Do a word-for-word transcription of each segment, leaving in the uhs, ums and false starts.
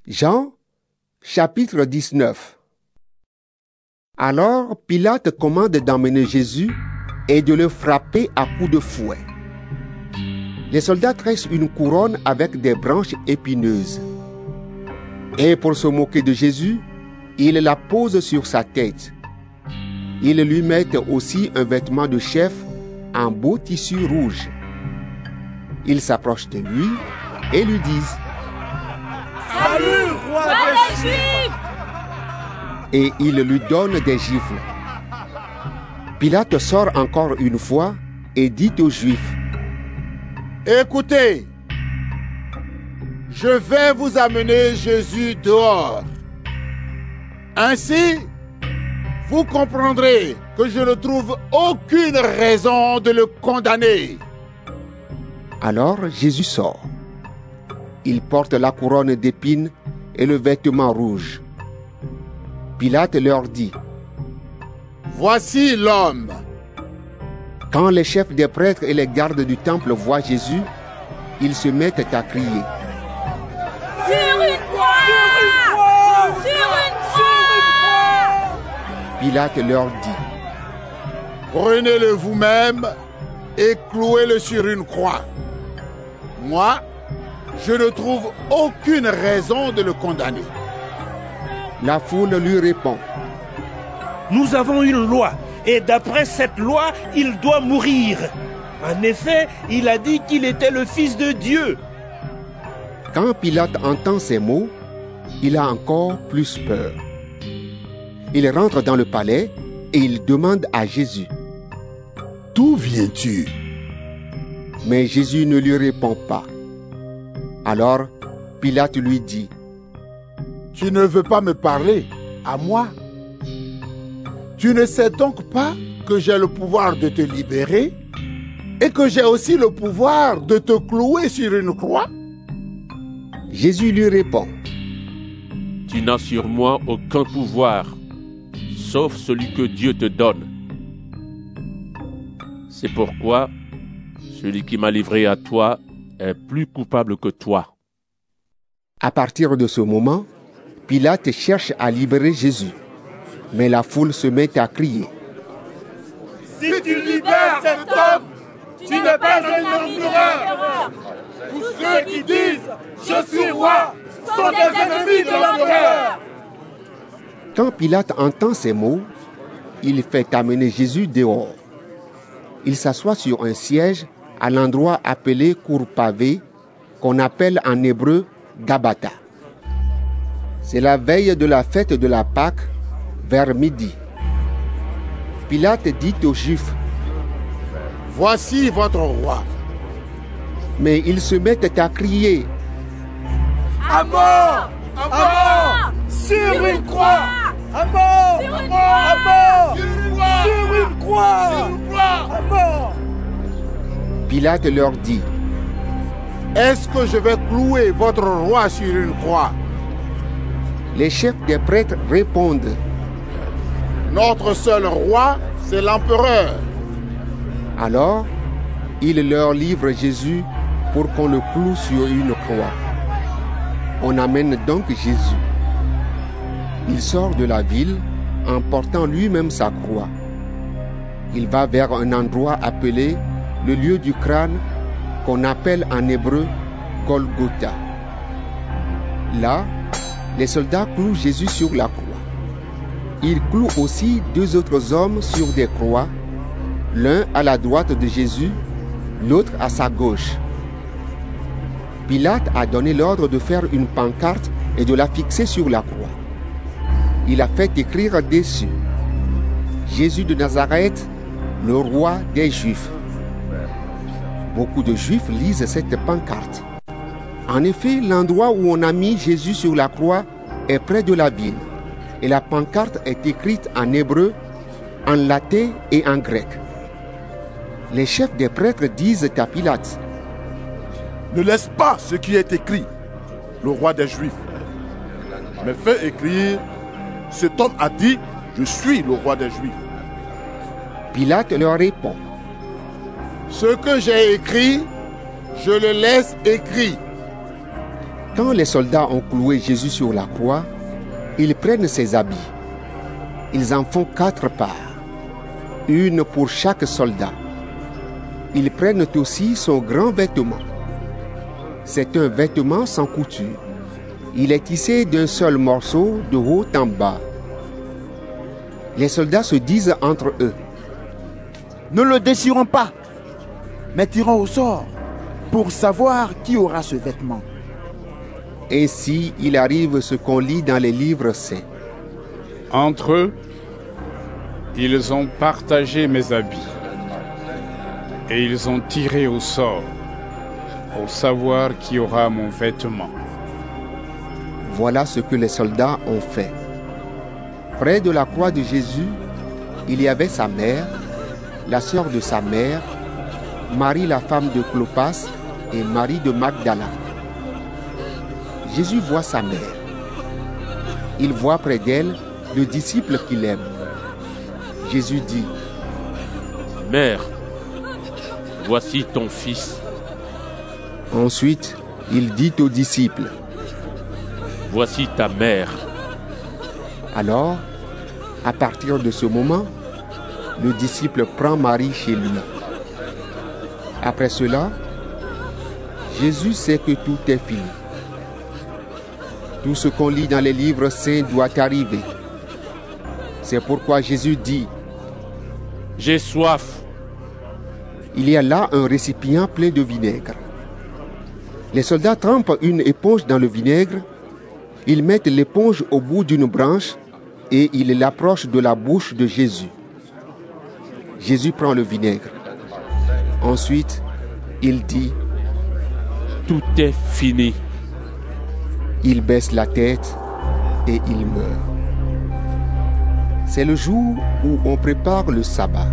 Jean, chapitre dix-neuf. Alors Pilate commande d'emmener Jésus et de le frapper à coups de fouet. Les soldats tressent une couronne avec des branches épineuses. Et pour se moquer de Jésus, ils la posent sur sa tête. Ils lui mettent aussi un vêtement de chef en beau tissu rouge. Ils s'approchent de lui et lui disent « Salut, roi des Juifs !» Et ils lui donnent des gifles. Pilate sort encore une fois et dit aux Juifs « Écoutez, je vais vous amener Jésus dehors. Ainsi, vous comprendrez que je ne trouve aucune raison de le condamner. » Alors Jésus sort. Il porte la couronne d'épines et le vêtement rouge. Pilate leur dit « Voici l'homme. » Quand les chefs des prêtres et les gardes du temple voient Jésus, ils se mettent à crier « Sur une croix ! Sur une croix ! » Pilate leur dit « Prenez-le vous-même et clouez-le sur une croix. Moi, je ne trouve aucune raison de le condamner. » La foule lui répond « Nous avons une loi, et d'après cette loi, il doit mourir. En effet, il a dit qu'il était le Fils de Dieu. » Quand Pilate entend ces mots, il a encore plus peur. Il rentre dans le palais et il demande à Jésus « D'où viens-tu » Mais Jésus ne lui répond pas. Alors Pilate lui dit « Tu ne veux pas me parler à moi? Tu ne sais donc pas que j'ai le pouvoir de te libérer et que j'ai aussi le pouvoir de te clouer sur une croix ?» Jésus lui répond « Tu n'as sur moi aucun pouvoir, sauf celui que Dieu te donne. C'est pourquoi celui qui m'a livré à toi est plus coupable que toi. » À partir de ce moment, Pilate cherche à libérer Jésus. Mais la foule se met à crier « Si tu libères cet homme, tu n'es pas un empereur. Tous ceux qui disent « Je suis roi » sont des ennemis de l'empereur. » Quand Pilate entend ces mots, il fait amener Jésus dehors. Il s'assoit sur un siège à l'endroit appelé cour pavée, qu'on appelle en hébreu Gabata. C'est la veille de la fête de la Pâque, vers midi. Pilate dit aux Juifs « Voici votre roi. » Mais ils se mettent à crier « À mort! À mort! Sur une croix! À mort! À mort! Sur une croix! À mort !» Pilate leur dit « Est-ce que je vais clouer votre roi sur une croix ?» Les chefs des prêtres répondent « Notre seul roi, c'est l'empereur. » Alors, il leur livre Jésus pour qu'on le cloue sur une croix. On amène donc Jésus. Il sort de la ville en portant lui-même sa croix. Il va vers un endroit appelé le lieu du crâne, qu'on appelle en hébreu Golgotha. Là, les soldats clouent Jésus sur la croix. Ils clouent aussi deux autres hommes sur des croix, l'un à la droite de Jésus, l'autre à sa gauche. Pilate a donné l'ordre de faire une pancarte et de la fixer sur la croix. Il a fait écrire dessus « Jésus de Nazareth, le roi des Juifs ». Beaucoup de Juifs lisent cette pancarte. En effet, l'endroit où on a mis Jésus sur la croix est près de la ville. Et la pancarte est écrite en hébreu, en latin et en grec. Les chefs des prêtres disent à Pilate « Ne laisse pas ce qui est écrit, le roi des Juifs, mais fais écrire, cet homme a dit, je suis le roi des Juifs. » Pilate leur répond « Ce que j'ai écrit, je le laisse écrit. » Quand les soldats ont cloué Jésus sur la croix, ils prennent ses habits. Ils en font quatre parts, une pour chaque soldat. Ils prennent aussi son grand vêtement. C'est un vêtement sans couture. Il est tissé d'un seul morceau de haut en bas. Les soldats se disent entre eux: ne le déchirons pas, mais tirons au sort pour savoir qui aura ce vêtement. Ainsi, il arrive ce qu'on lit dans les livres saints. Entre eux, ils ont partagé mes habits et ils ont tiré au sort pour savoir qui aura mon vêtement. Voilà ce que les soldats ont fait. Près de la croix de Jésus, il y avait sa mère, la sœur de sa mère, Marie la femme de Clopas et Marie de Magdala. Jésus voit sa mère. Il voit près d'elle le disciple qu'il aime. Jésus dit: Mère, voici ton fils. Ensuite, il dit aux disciples: Voici ta mère. Alors, à partir de ce moment, le disciple prend Marie chez lui. Après cela, Jésus sait que tout est fini. Tout ce qu'on lit dans les livres saints doit arriver. C'est pourquoi Jésus dit: J'ai soif. Il y a là un récipient plein de vinaigre. Les soldats trempent une éponge dans le vinaigre. Ils mettent l'éponge au bout d'une branche et ils l'approchent de la bouche de Jésus. Jésus prend le vinaigre. Ensuite, il dit: Tout est fini. Il baisse la tête et il meurt. C'est le jour où on prépare le sabbat.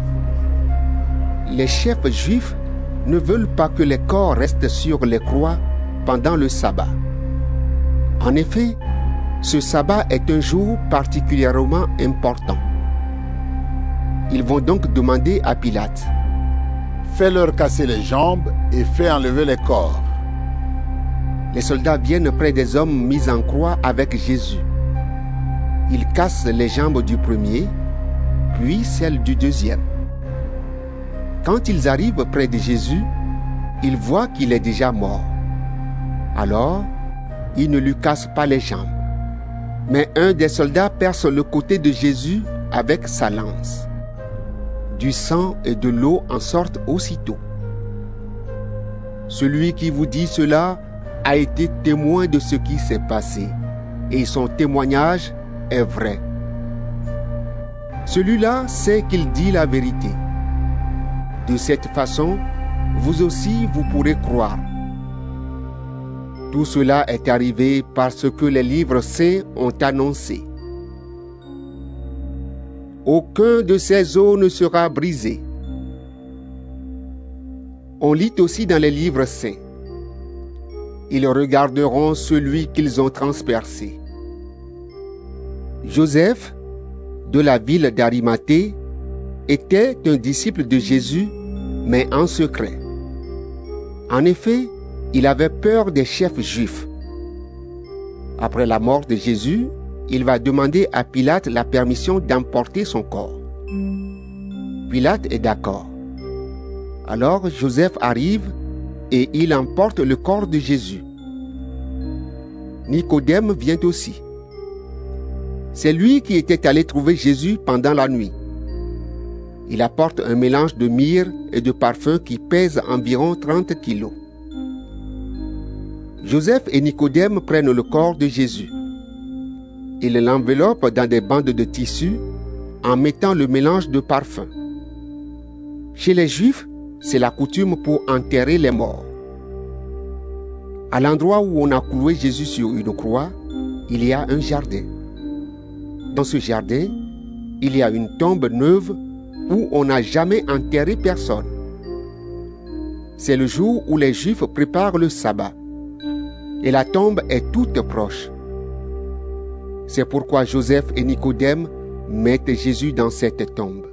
Les chefs juifs ne veulent pas que les corps restent sur les croix pendant le sabbat. En effet, ce sabbat est un jour particulièrement important. Ils vont donc demander à Pilate: Fais-leur casser les jambes et fais enlever les corps. Les soldats viennent près des hommes mis en croix avec Jésus. Ils cassent les jambes du premier, puis celles du deuxième. Quand ils arrivent près de Jésus, ils voient qu'il est déjà mort. Alors, ils ne lui cassent pas les jambes. Mais un des soldats perce le côté de Jésus avec sa lance. Du sang et de l'eau en sortent aussitôt. Celui qui vous dit cela a été témoin de ce qui s'est passé, et son témoignage est vrai. Celui-là sait qu'il dit la vérité. De cette façon, vous aussi vous pourrez croire. Tout cela est arrivé parce que les livres saints ont annoncé. Aucun de ces os ne sera brisé. On lit aussi dans les livres saints: Ils regarderont celui qu'ils ont transpercé. Joseph, de la ville d'Arimathée, était un disciple de Jésus, mais en secret. En effet, il avait peur des chefs juifs. Après la mort de Jésus, il va demander à Pilate la permission d'emporter son corps. Pilate est d'accord. Alors Joseph arrive et il emporte le corps de Jésus. Nicodème vient aussi. C'est lui qui était allé trouver Jésus pendant la nuit. Il apporte un mélange de myrrhe et de parfum qui pèse environ trente kilos. Joseph et Nicodème prennent le corps de Jésus. Ils l'enveloppent dans des bandes de tissu en mettant le mélange de parfum. Chez les Juifs, c'est la coutume pour enterrer les morts. À l'endroit où on a cloué Jésus sur une croix, il y a un jardin. Dans ce jardin, il y a une tombe neuve où on n'a jamais enterré personne. C'est le jour où les Juifs préparent le sabbat. Et la tombe est toute proche. C'est pourquoi Joseph et Nicodème mettent Jésus dans cette tombe.